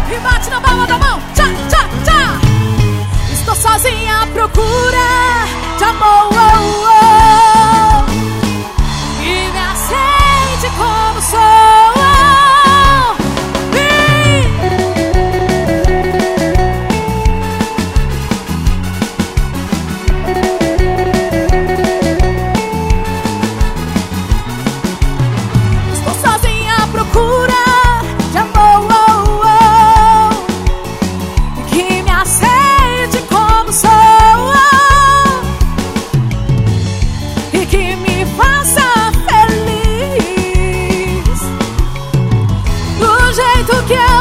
E bate na palma da mão, tchá, tchá, tchá. Estou sozinha à procura de amor, e me aceite como sou. Estou sozinha à procura de amor, que me aceite como sou e que me faça feliz do jeito que eu